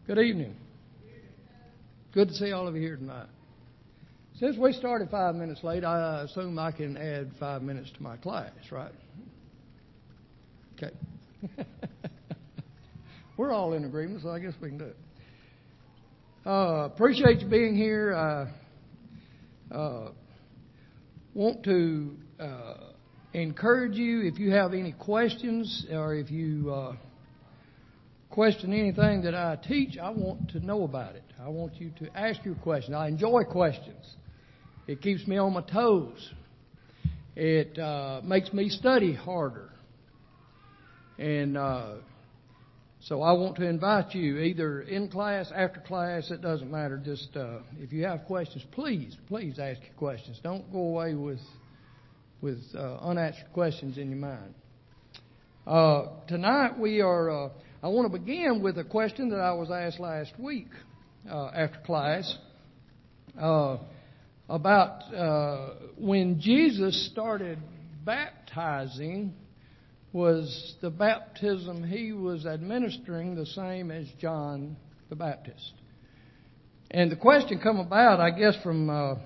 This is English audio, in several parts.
Good evening. Good to see all of you here tonight. Since we started 5 minutes late, I assume I can add 5 minutes to my class, right? Okay. We're all in agreement, so I guess we can do it. Appreciate you being here. Want to encourage you, if you have any questions or if you question anything that I teach, I want to know about it. I want you to ask your questions. I enjoy questions. It keeps me on my toes. It makes me study harder. And so I want to invite you, either in class, after class, it doesn't matter. Just if you have questions, please ask your questions. Don't go away with unanswered questions in your mind. Tonight we are. I want to begin with a question that I was asked last week after class about when Jesus started baptizing. Was the baptism he was administering the same as John the Baptist? And the question come about, I guess, from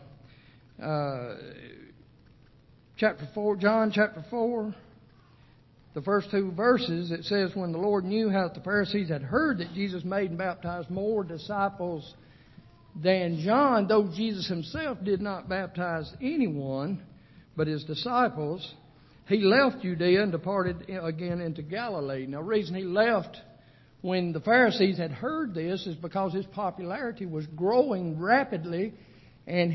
chapter 4, John chapter 4, the first two verses. It says, when the Lord knew how the Pharisees had heard that Jesus made and baptized more disciples than John, though Jesus himself did not baptize anyone but his disciples, he left Judea and departed again into Galilee. Now, the reason he left when the Pharisees had heard this is because his popularity was growing rapidly, and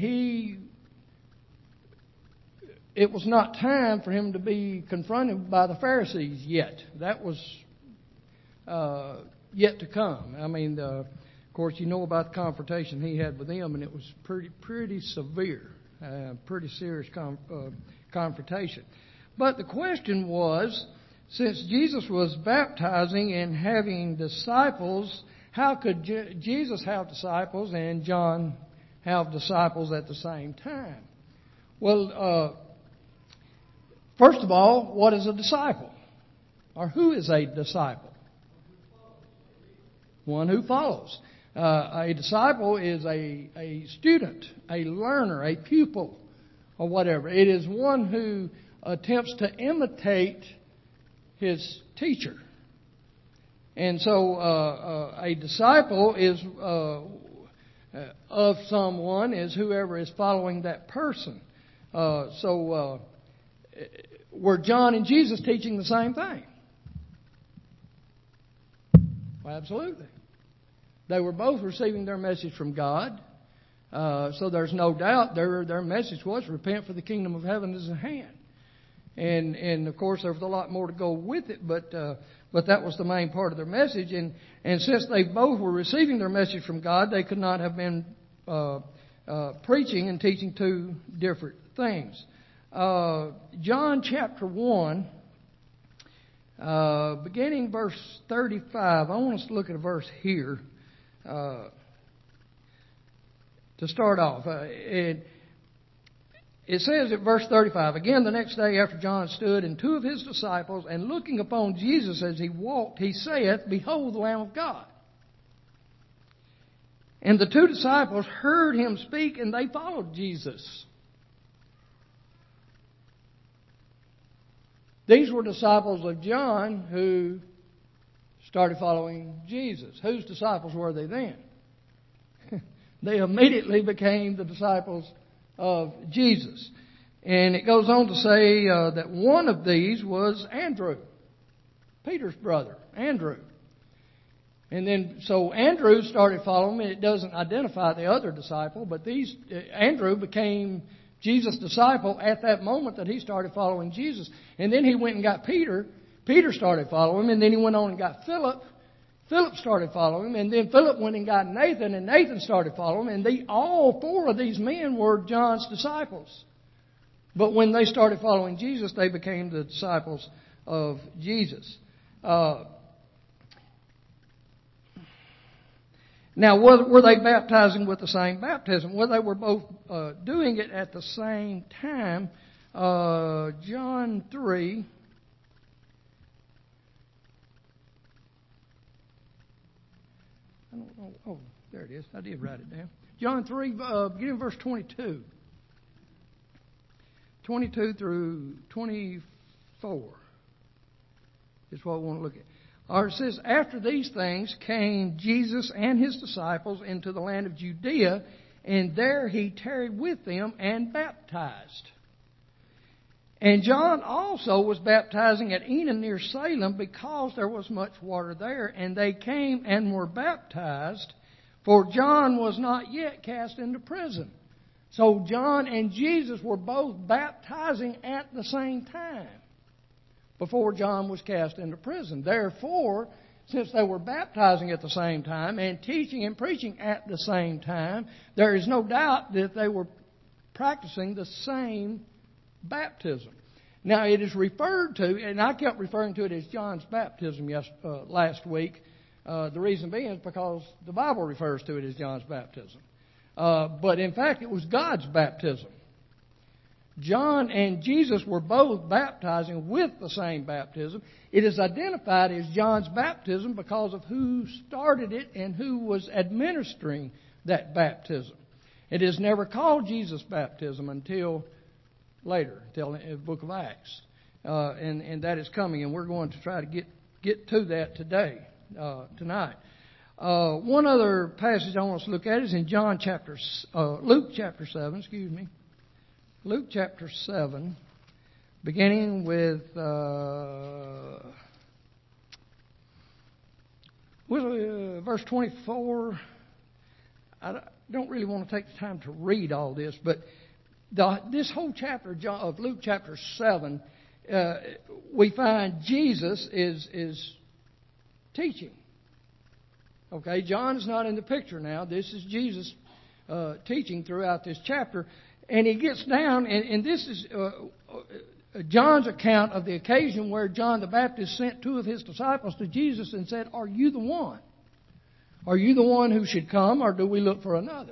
it was not time for him to be confronted by the Pharisees yet. That was yet to come. I mean, of course, you know about the confrontation he had with them, and it was pretty severe, pretty serious confrontation. But the question was, since Jesus was baptizing and having disciples, how could Jesus have disciples and John have disciples at the same time? Well, first of all, what is a disciple? Or who is a disciple? One who follows. A disciple is a student, a learner, a pupil, or whatever. It is one who attempts to imitate his teacher. And so a disciple is of someone is whoever is following that person. So were John and Jesus teaching the same thing? Well, absolutely. They were both receiving their message from God. So there's no doubt their message was, repent, for the kingdom of heaven is at hand. And of course, there was a lot more to go with it, but that was the main part of their message. And since they both were receiving their message from God, they could not have been preaching and teaching two different things. John chapter 1, beginning verse 35. I want us to look at a verse here to start off. It says at verse 35, again the next day after John stood and two of his disciples, and looking upon Jesus as he walked, he saith, Behold the Lamb of God. And the two disciples heard him speak, and they followed Jesus. These were disciples of John who started following Jesus. Whose disciples were they then? They immediately became the disciples of Jesus. And it goes on to say that one of these was Andrew, Peter's brother, Andrew. And then, so Andrew started following him. It doesn't identify the other disciple, but Andrew became Jesus' disciple at that moment that he started following Jesus. And then he went and got Peter. Peter started following him, and then he went on and got Philip. Philip started following him, and then Philip went and got Nathan, and Nathan started following him. And all four of these men were John's disciples. But when they started following Jesus, they became the disciples of Jesus. Now, were they baptizing with the same baptism? Well, they were both doing it at the same time. John 3. I don't know. Oh, there it is. I did write it down. John 3, beginning verse 22. 22 through 24 is what we want to look at. Or it says, after these things came Jesus and his disciples into the land of Judea, and there he tarried with them and baptized. And John also was baptizing at Enon near Salem, because there was much water there. And they came and were baptized, for John was not yet cast into prison. So John and Jesus were both baptizing at the same time before John was cast into prison. Therefore, since they were baptizing at the same time and teaching and preaching at the same time, there is no doubt that they were practicing the same baptism. Now, it is referred to, and I kept referring to it as John's baptism last week. The reason being is because the Bible refers to it as John's baptism. But in fact, it was God's baptism. John and Jesus were both baptizing with the same baptism. It is identified as John's baptism because of who started it and who was administering that baptism. It is never called Jesus' baptism until later, until the book of Acts. And that is coming, and we're going to try to get to that tonight. One other passage I want us to look at is in Luke chapter 7, Luke chapter 7, beginning with verse 24. I don't really want to take the time to read all this, but this whole chapter of Luke chapter 7, we find Jesus is teaching. Okay, John is not in the picture now. This is Jesus teaching throughout this chapter. And he gets down, and this is John's account of the occasion where John the Baptist sent two of his disciples to Jesus and said, "Are you the one? Are you the one who should come, or do we look for another?"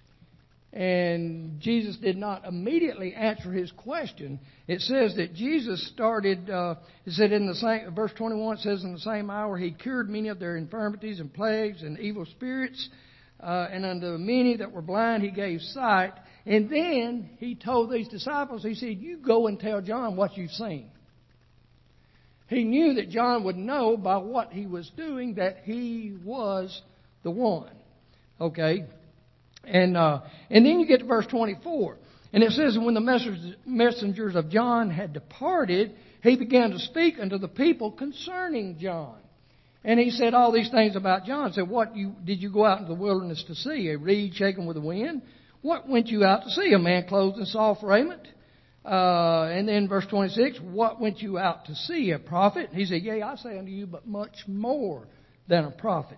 And Jesus did not immediately answer his question. It says that Jesus started, it said in the same, verse 21, it says, in the same hour he cured many of their infirmities and plagues and evil spirits, and unto many that were blind he gave sight. And then he told these disciples, he said, "You go and tell John what you've seen." He knew that John would know by what he was doing that he was the one. Okay? And then you get to verse 24. And it says, when the messengers of John had departed, he began to speak unto the people concerning John. And he said all these things about John. He said, "What did you go out into the wilderness to see? A reed shaken with the wind? What went you out to see? A man clothed in soft raiment?" And then verse 26, "What went you out to see? A prophet?" And he said, "Yea, I say unto you, but much more than a prophet.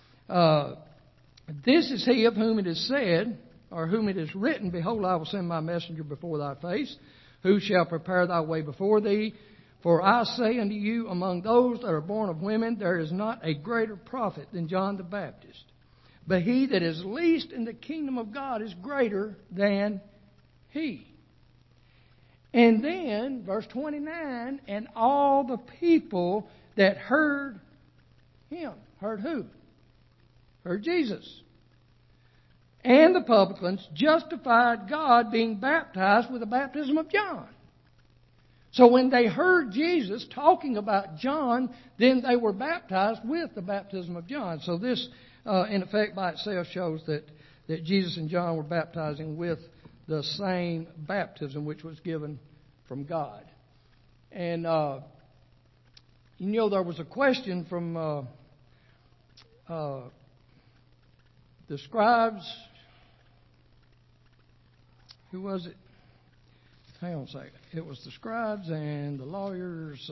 This is he of whom it is said, or whom it is written, Behold, I will send my messenger before thy face, who shall prepare thy way before thee. For I say unto you, among those that are born of women, there is not a greater prophet than John the Baptist. But he that is least in the kingdom of God is greater than he." And then, verse 29, "And all the people that heard him," heard who? Heard Jesus. "And the publicans justified God, being baptized with the baptism of John." So when they heard Jesus talking about John, then they were baptized with the baptism of John. So this, in effect, by itself shows that Jesus and John were baptizing with the same baptism which was given from God. And, there was a question from the scribes. Who was it? Hang on a second. It was the scribes and the lawyers.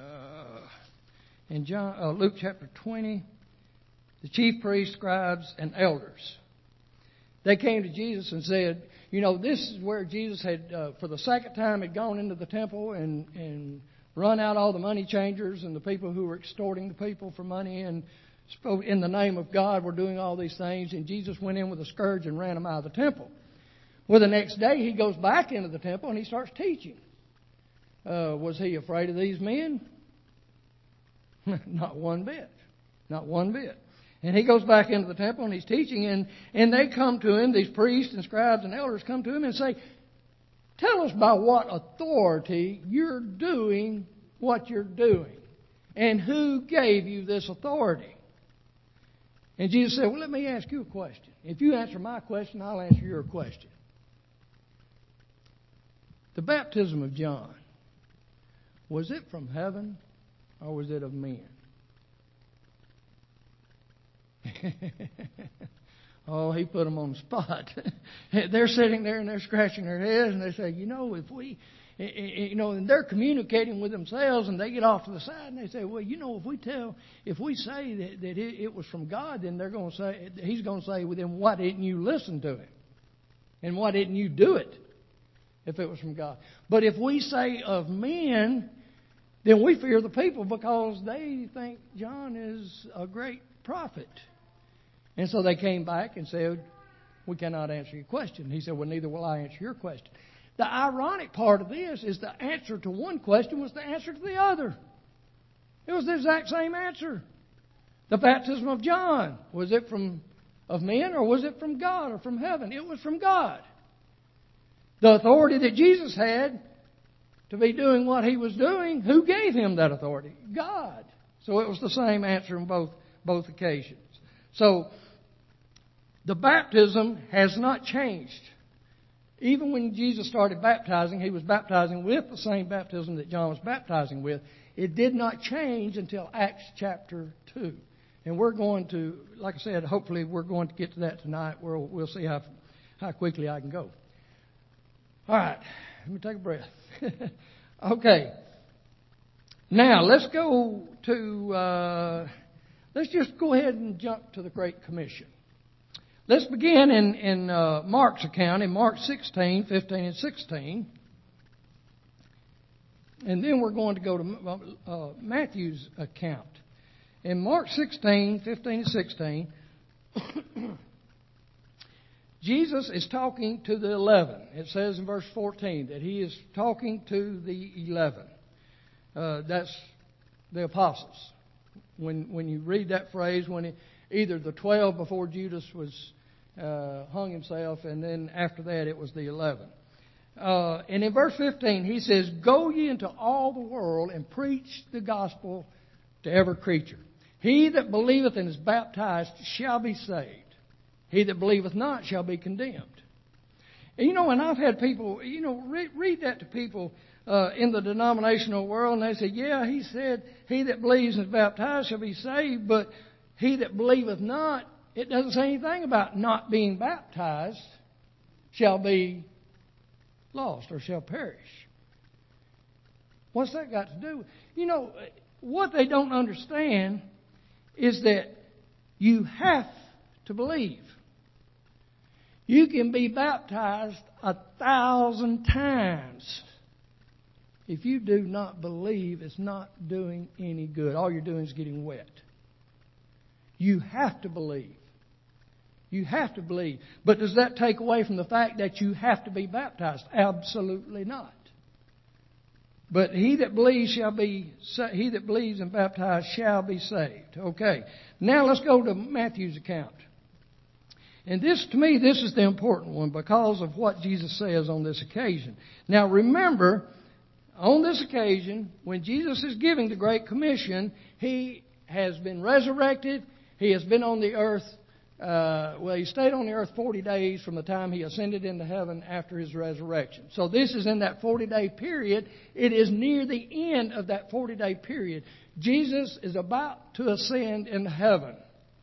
In Luke chapter 20, the chief priests, scribes, and elders. They came to Jesus and said, this is where Jesus had, for the second time, had gone into the temple and run out all the money changers and the people who were extorting the people for money and spoke in the name of God, were doing all these things. And Jesus went in with a scourge and ran them out of the temple. Well, the next day he goes back into the temple and he starts teaching. Was he afraid of these men? Not one bit. Not one bit. And he goes back into the temple and he's teaching, and they come to him, these priests and scribes and elders come to him and say, tell us by what authority you're doing what you're doing. And who gave you this authority? And Jesus said, well, let me ask you a question. If you answer my question, I'll answer your question. The baptism of John, was it from heaven or was it of men? Oh, he put them on the spot. They're sitting there and they're scratching their heads and they say, if we, and they're communicating with themselves and they get off to the side and they say, well, if we say that it was from God, then he's going to say, well, then why didn't you listen to him? And why didn't you do it if it was from God? But if we say of men, then we fear the people because they think John is a great prophet. And so they came back and said, we cannot answer your question. He said, well, neither will I answer your question. The ironic part of this is the answer to one question was the answer to the other. It was the exact same answer. The baptism of John, was it of men or was it from God or from heaven? It was from God. The authority that Jesus had to be doing what he was doing, who gave him that authority? God. So it was the same answer on both occasions. So the baptism has not changed. Even when Jesus started baptizing, he was baptizing with the same baptism that John was baptizing with. It did not change until Acts chapter 2. And we're going to, like I said, hopefully we're going to get to that tonight. We'll see how quickly I can go. All right, let me take a breath. Okay. Now, let's just go ahead and jump to the Great Commission. Let's begin in Mark's account, in Mark 16, 15, and 16. And then we're going to go to Matthew's account. In Mark 16, 15, and 16, Jesus is talking to the 11. It says in verse 14 that he is talking to the 11. That's the apostles. When you read that phrase, either the 12 before Judas was hung himself, and then after that it was the 11. And in verse 15 he says, go ye into all the world and preach the gospel to every creature. He that believeth and is baptized shall be saved. He that believeth not shall be condemned. And and I've had people, read that to people in the denominational world, and they say, yeah, he said, he that believes and is baptized shall be saved, but he that believeth not, it doesn't say anything about not being baptized shall be lost or shall perish. What's that got to do? What they don't understand is that you have to believe. You can be baptized 1,000 times. If you do not believe, it's not doing any good. All you're doing is getting wet. You have to believe. You have to believe. But does that take away from the fact that you have to be baptized? Absolutely not. But he that believes and baptized shall be saved. Okay. Now let's go to Matthew's account. And to me, this is the important one because of what Jesus says on this occasion. Now remember, on this occasion, when Jesus is giving the Great Commission, he has been resurrected. He has been on the earth. He stayed on the earth 40 days from the time he ascended into heaven after his resurrection. So this is in that 40-day period. It is near the end of that 40-day period. Jesus is about to ascend into heaven.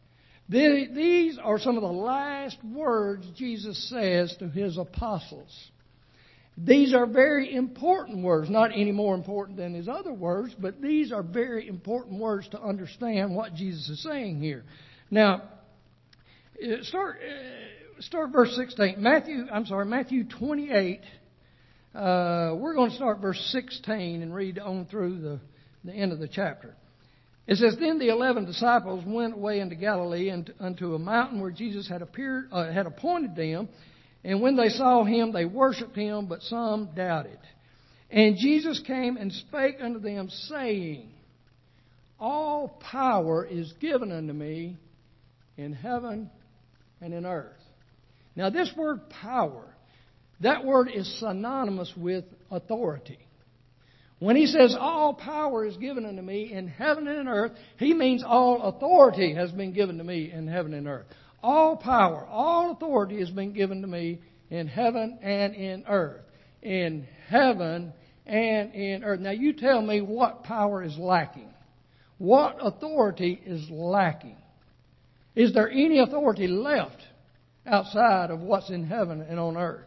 These are some of the last words Jesus says to his apostles. These are very important words, not any more important than his other words, but these are very important words to understand what Jesus is saying here. Now, start verse 16. Matthew 28. We're going to start verse 16 and read on through the end of the chapter. It says, then the 11 disciples went away into Galilee and unto a mountain where Jesus had appointed them. And when they saw him, they worshipped him, but some doubted. And Jesus came and spake unto them, saying, all power is given unto me in heaven and in earth. Now this word power, that word is synonymous with authority. When he says all power is given unto me in heaven and in earth, he means all authority has been given to me in heaven and earth. All power, all authority has been given to me in heaven and in earth. In heaven and in earth. Now you tell me what power is lacking. What authority is lacking? Is there any authority left outside of what's in heaven and on earth?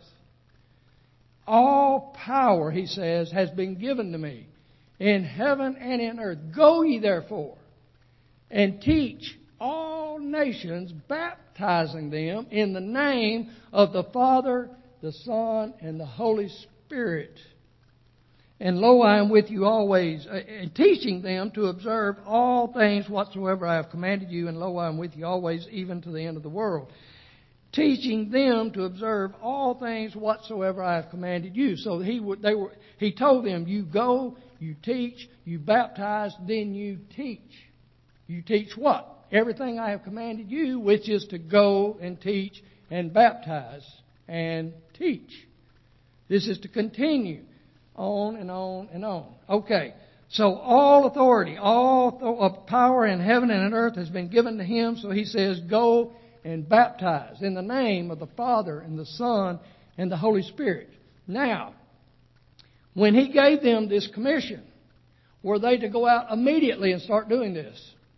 All power, he says, has been given to me in heaven and in earth. Go ye therefore and teach all nations, baptizing them in the name of the Father, the Son, and the Holy Spirit. And lo, I am with you always, and teaching them to observe all things whatsoever I have commanded you. And lo, I am with you always, even to the end of the world. Teaching them to observe all things whatsoever I have commanded you. So he told them, you go, you teach, you baptize, then you teach. You teach what? Everything I have commanded you, which is to go and teach and baptize and teach. This is to continue on and on and on. Okay, so all authority, all power in heaven and in earth has been given to him. So he says, go and baptize in the name of the Father and the Son and the Holy Spirit. Now, when he gave them this commission, were they to go out immediately and start doing this?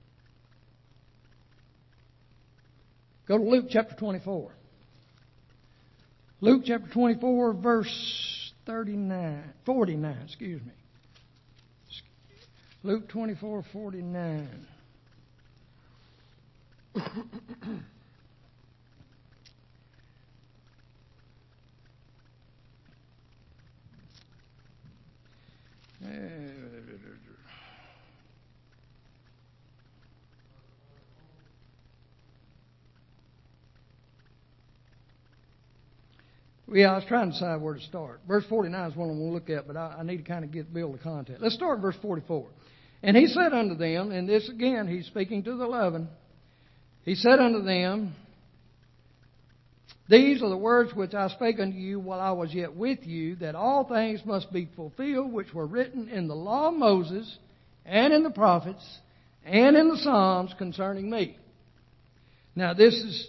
Go to Luke chapter 24. Luke chapter 24, verse 49, excuse me. Luke 24, 49. Yeah, I was trying to decide where to start. Verse 49 is one I'm going to look at, but I need to kind of build the context. Let's start at verse 44. And he said unto them, and this again, he's speaking to the 11. He said unto them, these are the words which I spake unto you while I was yet with you, that all things must be fulfilled which were written in the law of Moses, and in the prophets, and in the Psalms concerning me. Now this is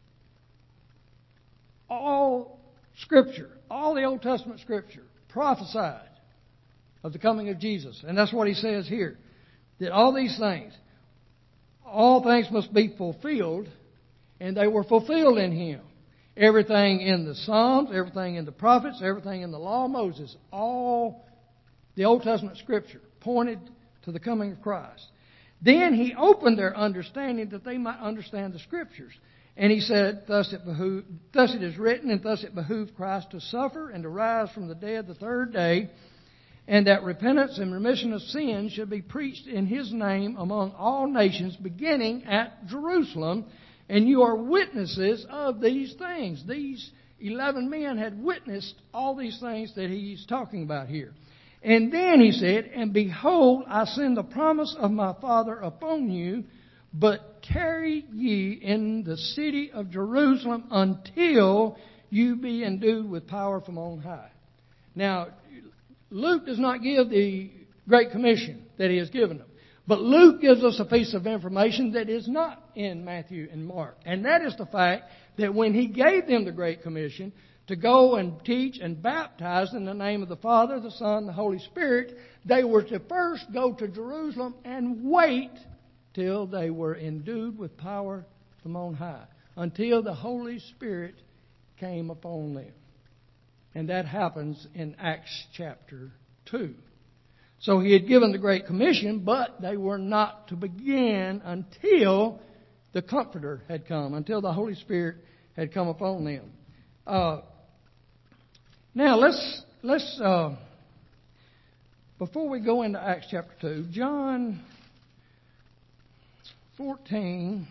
all Scripture, all the Old Testament Scripture prophesied of the coming of Jesus. And that's what he says here. That all these things, all things must be fulfilled, and they were fulfilled in him. Everything in the Psalms, everything in the prophets, everything in the law of Moses, all the Old Testament Scripture pointed to the coming of Christ. Then he opened their understanding that they might understand the Scriptures. And he said, thus it is written, and thus it behooved Christ to suffer and to rise from the dead the third day, and that repentance and remission of sins should be preached in his name among all nations, beginning at Jerusalem. And you are witnesses of these things. These 11 men had witnessed all these things that he's talking about here. And then he said, and behold, I send the promise of my Father upon you, but tarry ye in the city of Jerusalem until you be endued with power from on high. Now, Luke does not give the Great Commission that he has given them. But Luke gives us a piece of information that is not in Matthew and Mark. And that is the fact that when he gave them the Great Commission to go and teach and baptize in the name of the Father, the Son, and the Holy Spirit, they were to first go to Jerusalem and wait till they were endued with power from on high, until the Holy Spirit came upon them. And that happens in Acts chapter 2. So he had given the Great Commission, but they were not to begin until the Comforter had come, until the Holy Spirit had come upon them. Now let's before we go into Acts chapter 2, John 14,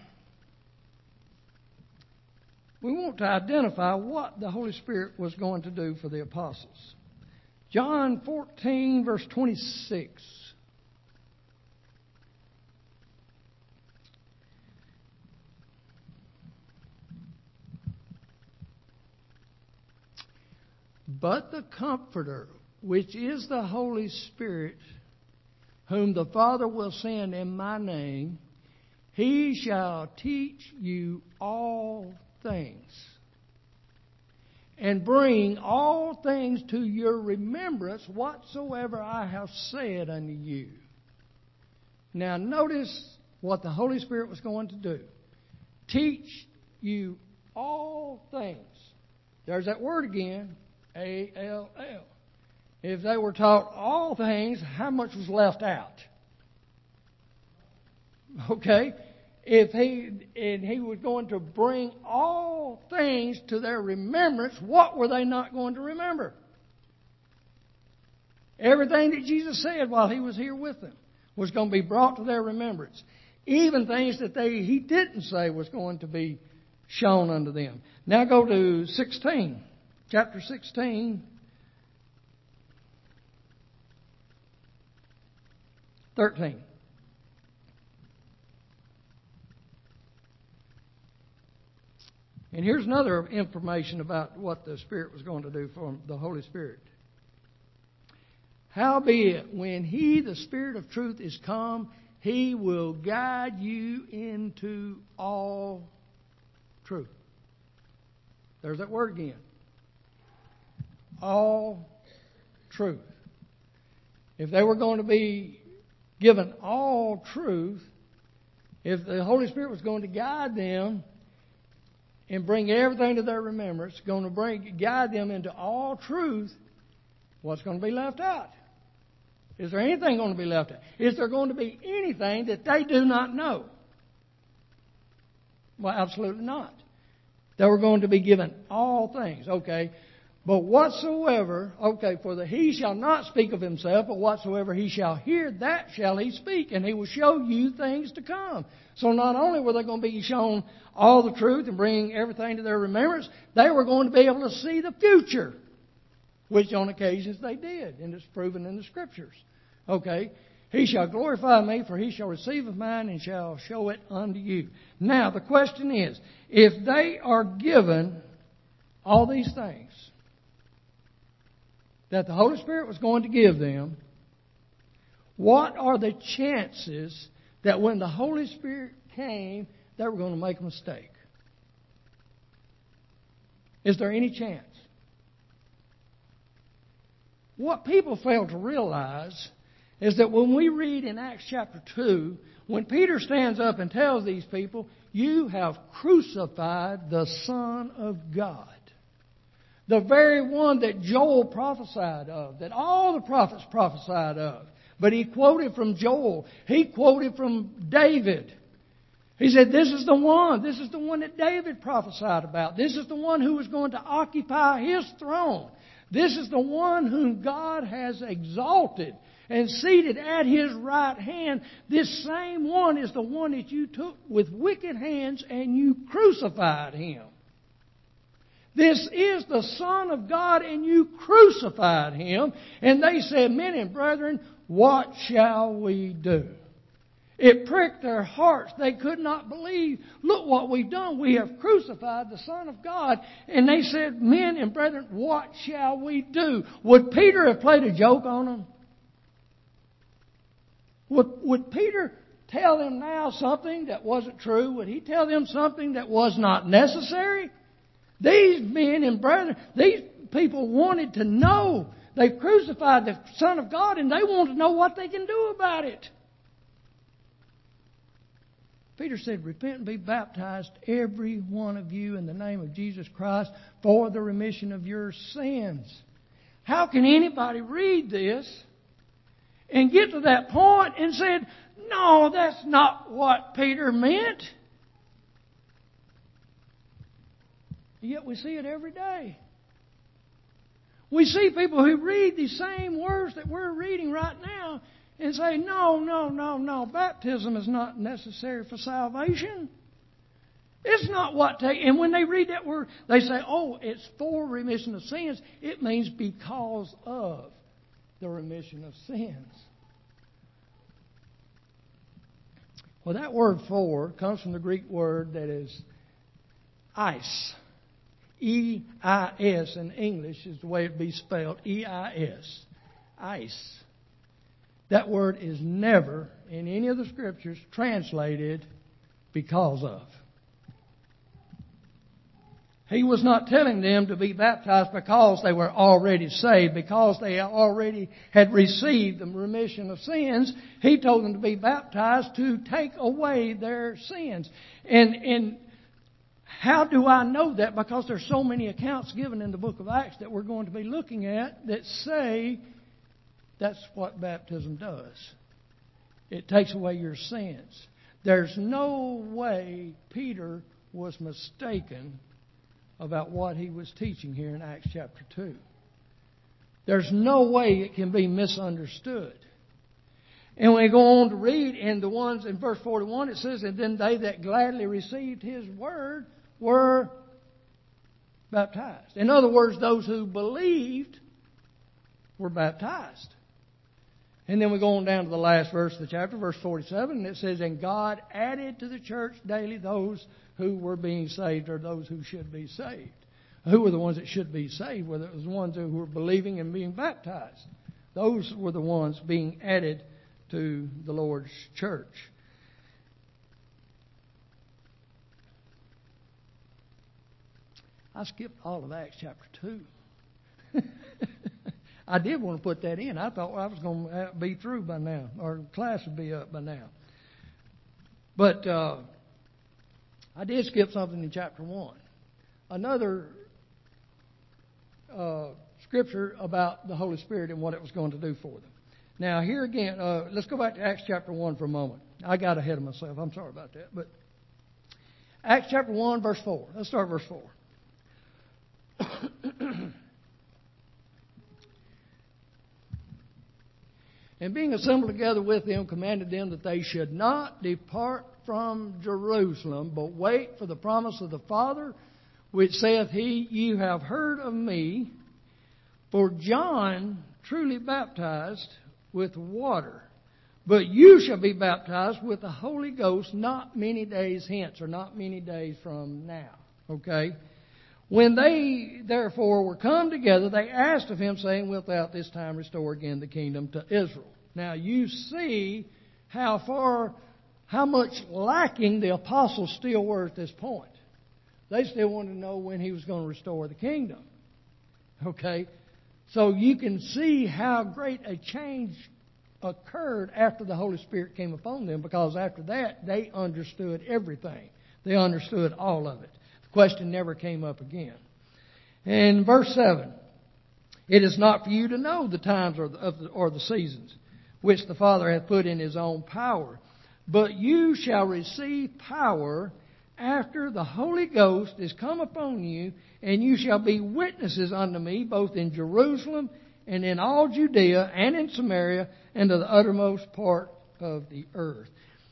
we want to identify what the Holy Spirit was going to do for the apostles. John 14, verse 26. But the Comforter, which is the Holy Spirit, whom the Father will send in my name, He shall teach you all things, and bring all things to your remembrance whatsoever I have said unto you. Now notice what the Holy Spirit was going to do. Teach you all things. There's that word again, A-L-L. If they were taught all things, how much was left out? Okay? If he was going to bring all things to their remembrance, what were they not going to remember? Everything that Jesus said while He was here with them was going to be brought to their remembrance. Even things that He didn't say was going to be shown unto them. Now go to 16, chapter 16. 13. And here's another information about what the Spirit was going to do for the Holy Spirit. Howbeit, when He, the Spirit of truth, is come, He will guide you into all truth. There's that word again. All truth. If they were going to be given all truth, if the Holy Spirit was going to guide them and bring everything to their remembrance, going to guide them into all truth, what's going to be left out? Is there anything going to be left out? Is there going to be anything that they do not know? Well, absolutely not. They were going to be given all things. Okay. But whatsoever, for He shall not speak of Himself, but whatsoever He shall hear, that shall He speak, and He will show you things to come. So not only were they going to be shown all the truth and bring everything to their remembrance, they were going to be able to see the future, which on occasions they did, and it's proven in the Scriptures. Okay. He shall glorify me, for He shall receive of mine and shall show it unto you. Now, the question is, if they are given all these things that the Holy Spirit was going to give them, what are the chances that when the Holy Spirit came, they were going to make a mistake? Is there any chance? What people fail to realize is that when we read in Acts chapter 2, when Peter stands up and tells these people, you have crucified the Son of God. The very one that Joel prophesied of, that all the prophets prophesied of. But he quoted from Joel. He quoted from David. He said, this is the one. This is the one that David prophesied about. This is the one who was going to occupy his throne. This is the one whom God has exalted and seated at His right hand. This same one is the one that you took with wicked hands and you crucified Him. This is the Son of God, and you crucified Him. And they said, men and brethren, what shall we do? It pricked their hearts. They could not believe. Look what we've done. We have crucified the Son of God. And they said, men and brethren, what shall we do? Would Peter have played a joke on them? Would Peter tell them now something that wasn't true? Would he tell them something that was not necessary? These men and brethren, these people wanted to know. They've crucified the Son of God, and they want to know what they can do about it. Peter said, repent and be baptized, every one of you, in the name of Jesus Christ, for the remission of your sins. How can anybody read this and get to that point and said, no, that's not what Peter meant? Yet we see it every day. We see people who read these same words that we're reading right now and say, no, baptism is not necessary for salvation. It's not what and when they read that word, they say, oh, it's for remission of sins. It means because of the remission of sins. Well, that word for comes from the Greek word that is eis. E-I-S in English is the way it be spelled. E-I-S. Ice. That word is never in any of the scriptures translated because of. He was not telling them to be baptized because they were already saved, because they already had received the remission of sins. He told them to be baptized to take away their sins. And how do I know that? Because there's so many accounts given in the book of Acts that we're going to be looking at that say that's what baptism does. It takes away your sins. There's no way Peter was mistaken about what he was teaching here in Acts chapter 2. There's no way it can be misunderstood. And when we go on to read in the ones in verse 41, it says, and then they that gladly received his word were baptized. In other words, those who believed were baptized. And then we go on down to the last verse of the chapter, verse 47, and it says, and God added to the church daily those who were being saved, or those who should be saved. Who were the ones that should be saved? Whether it was the ones who were believing and being baptized. Those were the ones being added to the Lord's church. I skipped all of Acts chapter 2. I did want to put that in. I thought I was going to be through by now, or class would be up by now. But I did skip something in chapter 1. Another scripture about the Holy Spirit and what it was going to do for them. Now, here again, let's go back to Acts chapter 1 for a moment. I got ahead of myself. I'm sorry about that. But Acts chapter 1, verse 4. Let's start verse 4. And being assembled together with them, commanded them that they should not depart from Jerusalem, but wait for the promise of the Father, which saith he, you have heard of me. For John truly baptized with water, but you shall be baptized with the Holy Ghost not many days hence, or not many days from now. Okay? When they therefore were come together, they asked of him, saying, wilt thou at this time restore again the kingdom to Israel? Now you see how much lacking the apostles still were at this point. They still wanted to know when he was going to restore the kingdom. Okay? So you can see how great a change occurred after the Holy Spirit came upon them, because after that they understood everything. They understood all of it. The question never came up again. And verse 7, it is not for you to know the times or the seasons which the Father hath put in his own power, but you shall receive power after the Holy Ghost is come upon you, and you shall be witnesses unto me both in Jerusalem and in all Judea and in Samaria and to the uttermost part of the earth.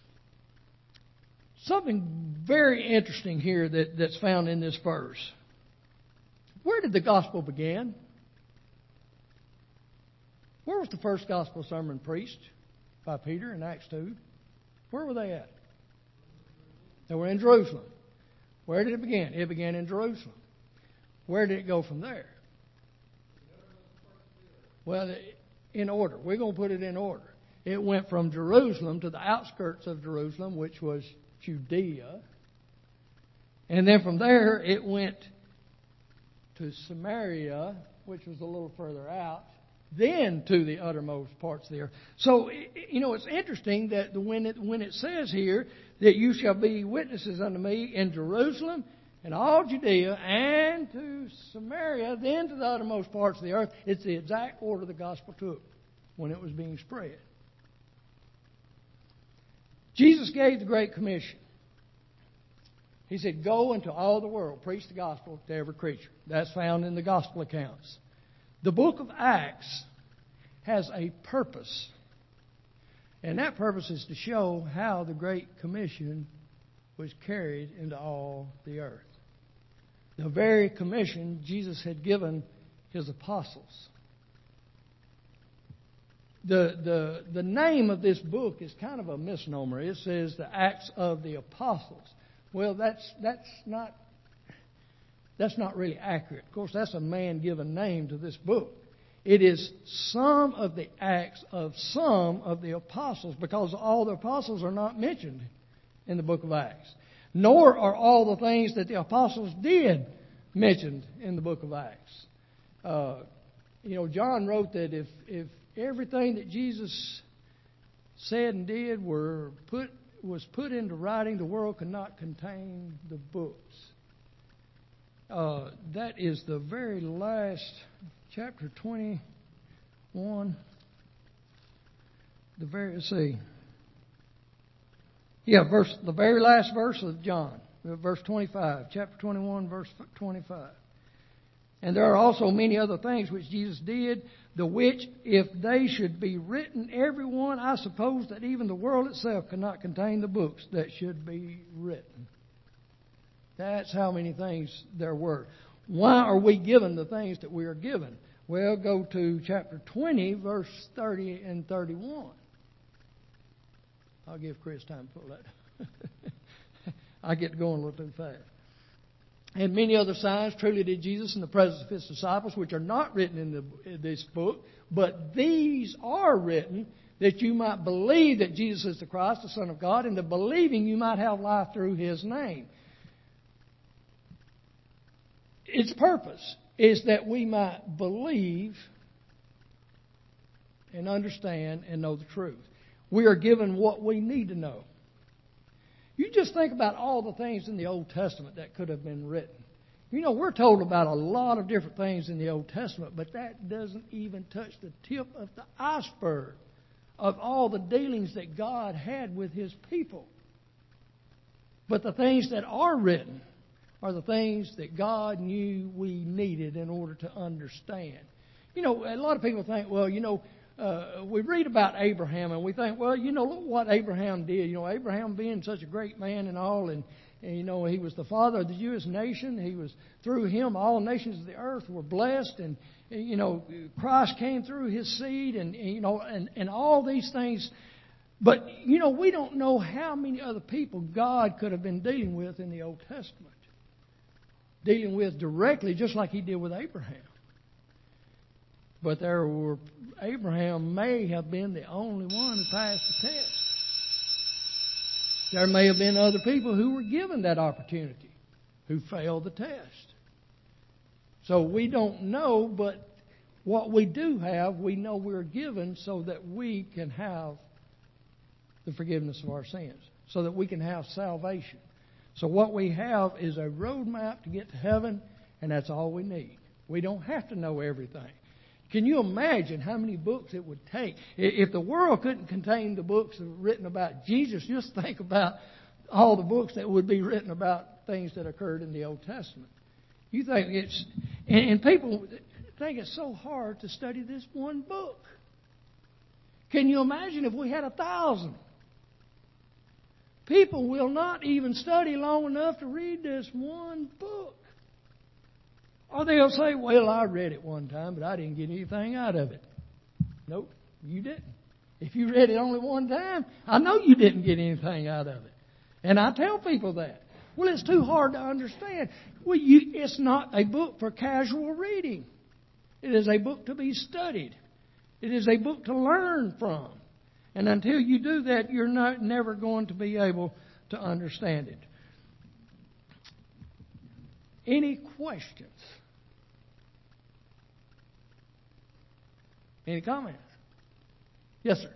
Something very interesting here that's found in this verse. Where did the gospel begin? Where was the first gospel sermon preached by Peter in Acts 2? Where were they at? They were in Jerusalem. Where did it begin? It began in Jerusalem. Where did it go from there? Well, in order. We're going to put it in order. It went from Jerusalem to the outskirts of Jerusalem, which was Judea. And then from there, it went to Samaria, which was a little further out, then to the uttermost parts of the earth. So, it's interesting that when it says here that you shall be witnesses unto me in Jerusalem and all Judea and to Samaria, then to the uttermost parts of the earth, it's the exact order the gospel took when it was being spread. Jesus gave the Great Commission. He said, go into all the world, preach the gospel to every creature. That's found in the gospel accounts. The book of Acts has a purpose. And that purpose is to show how the Great Commission was carried into all the earth. The very commission Jesus had given his apostles. The name of this book is kind of a misnomer. It says the Acts of the Apostles. Well, that's That's not really accurate. Of course, that's a man-given name to this book. It is some of the acts of some of the apostles, because all the apostles are not mentioned in the book of Acts. Nor are all the things that the apostles did mentioned in the book of Acts. John wrote that if everything that Jesus said and did was put into writing, the world could not contain the books. That is the very last, chapter 21. The very last verse of John, verse 25, chapter 21, verse 25. And there are also many other things which Jesus did, the which, if they should be written, every one, I suppose that even the world itself cannot contain the books that should be written. That's how many things there were. Why are we given the things that we are given? Well, go to chapter 20, verse 30 and 31. I'll give Chris time to pull that. I get going a little too fast. And many other signs truly did Jesus in the presence of his disciples, which are not written in this book, but these are written that you might believe that Jesus is the Christ, the Son of God, and the believing you might have life through his name. Its purpose is that we might believe and understand and know the truth. We are given what we need to know. You just think about all the things in the Old Testament that could have been written. We're told about a lot of different things in the Old Testament, but that doesn't even touch the tip of the iceberg of all the dealings that God had with his people. But the things that are written are the things that God knew we needed in order to understand. A lot of people think, we read about Abraham and we think, look what Abraham did. Abraham being such a great man and all, and he was the father of the Jewish nation. Through him, all nations of the earth were blessed, and Christ came through his seed, and all these things. But we don't know how many other people God could have been dealing with in the Old Testament, dealing with directly, just like he did with Abraham. But Abraham may have been the only one who passed the test. There may have been other people who were given that opportunity who failed the test. So we don't know, but what we do have, we know we're given so that we can have the forgiveness of our sins, so that we can have salvation. So what we have is a roadmap to get to heaven, and that's all we need. We don't have to know everything. Can you imagine how many books it would take? If the world couldn't contain the books written about Jesus, just think about all the books that would be written about things that occurred in the Old Testament. You think and people think it's so hard to study this one book. Can you imagine if we had 1,000? People will not even study long enough to read this one book. Or they'll say, well, I read it one time, but I didn't get anything out of it. Nope, you didn't. If you read it only one time, I know you didn't get anything out of it. And I tell people that. Well, it's too hard to understand. Well, it's not a book for casual reading. It is a book to be studied. It is a book to learn from. And until you do that, you're never going to be able to understand it. Any questions? Any comments? Yes, sir.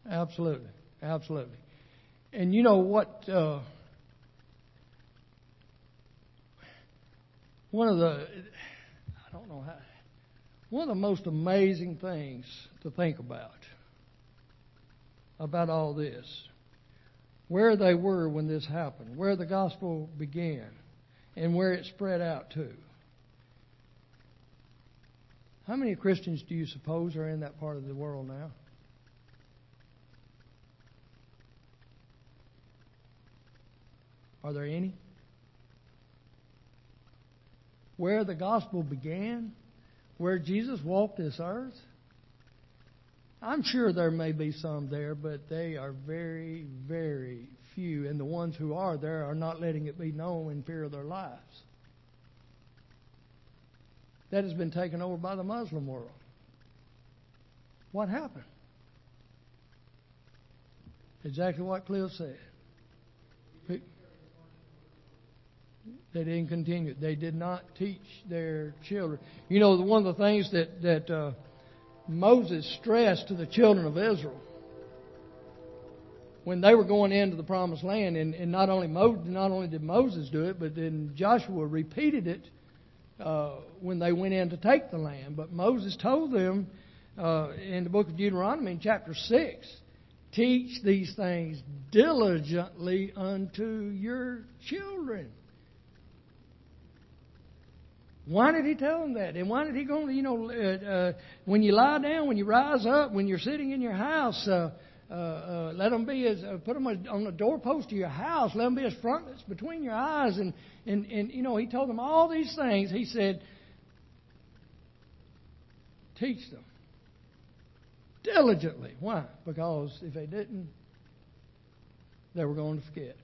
Absolutely. Absolutely. And you know what? One of the, I don't know how, one of the most amazing things to think about all this, where they were when this happened, where the gospel began, and where it spread out to. How many Christians do you suppose are in that part of the world now? Are there any? Where the gospel began, where Jesus walked this earth, I'm sure there may be some there, but they are very, very few. And the ones who are there are not letting it be known in fear of their lives. That has been taken over by the Muslim world. What happened? Exactly what Cliff said. They didn't continue. They did not teach their children. You know, one of the things that Moses stressed to the children of Israel when they were going into the Promised Land, and not only did Moses do it, but then Joshua repeated it when they went in to take the land. But Moses told them in the book of Deuteronomy, in chapter 6, teach these things diligently unto your children. Why did he tell them that? And why did he go, when you lie down, when you rise up, when you're sitting in your house, let them be put them on the doorpost of your house. Let them be as frontlets between your eyes. And he told them all these things. He said, teach them diligently. Why? Because if they didn't, they were going to forget.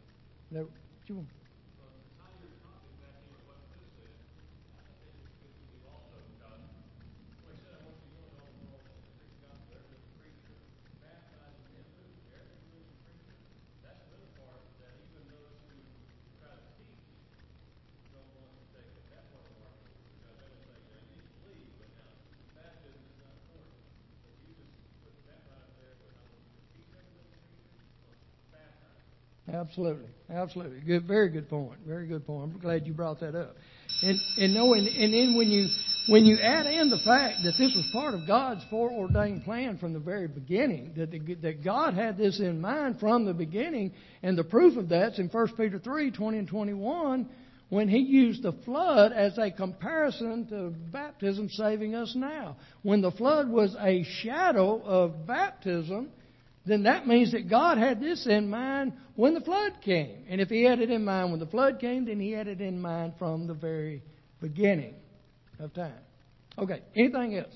Absolutely, absolutely. Good, very good point. Very good point. I'm glad you brought that up. And then when you add in the fact that this was part of God's foreordained plan from the very beginning, that God had this in mind from the beginning, and the proof of that's in 1 Peter 3:20 and 21, when He used the flood as a comparison to baptism saving us now. When the flood was a shadow of baptism, then that means that God had this in mind when the flood came. And if He had it in mind when the flood came, then He had it in mind from the very beginning of time. Okay, anything else?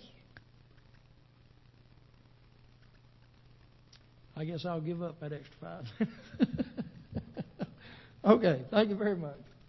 I guess I'll give up that extra 5 minutes. Okay, thank you very much.